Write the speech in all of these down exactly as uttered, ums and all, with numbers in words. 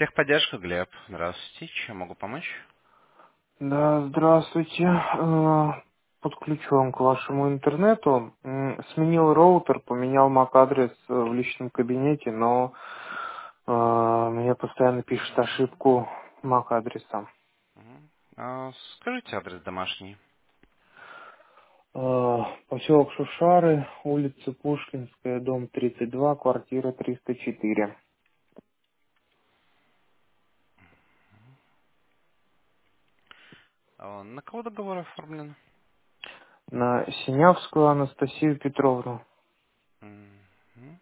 Техподдержка, Глеб. Здравствуйте. Чем могу помочь? Да, здравствуйте. Э, Подключен к вашему интернету. М, Сменил роутер, поменял MAC-адрес э, в личном кабинете, но э, мне постоянно пишет ошибку MAC-адреса. Мгм. А, скажите адрес домашний. Э, Поселок Шушары, улица Пушкинская, дом тридцать два, квартира триста четыре. А, на кого договор оформлен? На Синявскую Анастасию Петровну. Мгм.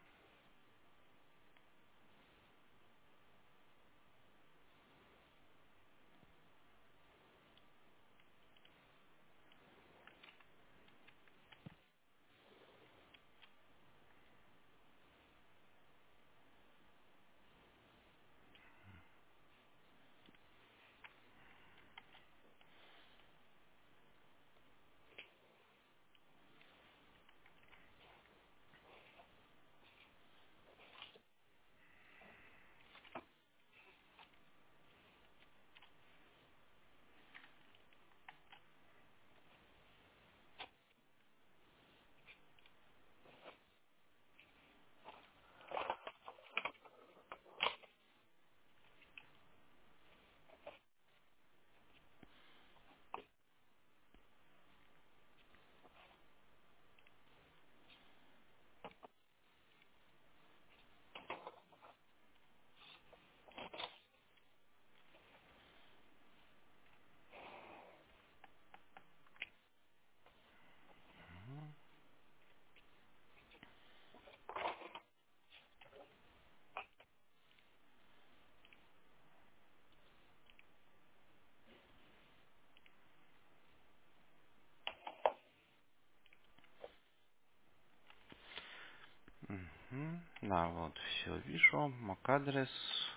Мгм. Да, вот, все вижу. MAC-адрес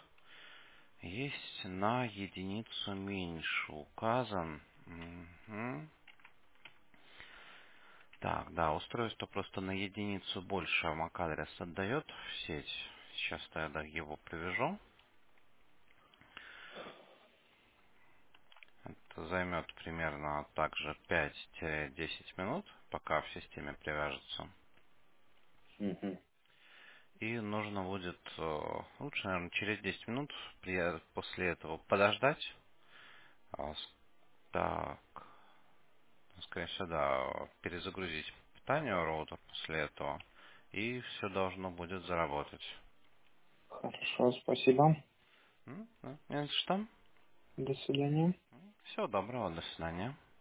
есть на единицу меньше указан. Мгм. Так, да, устройство просто на единицу больше MAC-адрес отдает в сеть. Сейчас тогда его привяжу. Это займет примерно также пять-десять минут, пока в системе привяжется. Мгм. И нужно будет, э, лучше, наверное, через десять минут при- после этого подождать. А, с- Так, ну, скорее всего, да, перезагрузить питание роутер после этого. И все должно будет заработать. Хорошо, спасибо. М, да, не за что. До свидания. Всего доброго, до свидания.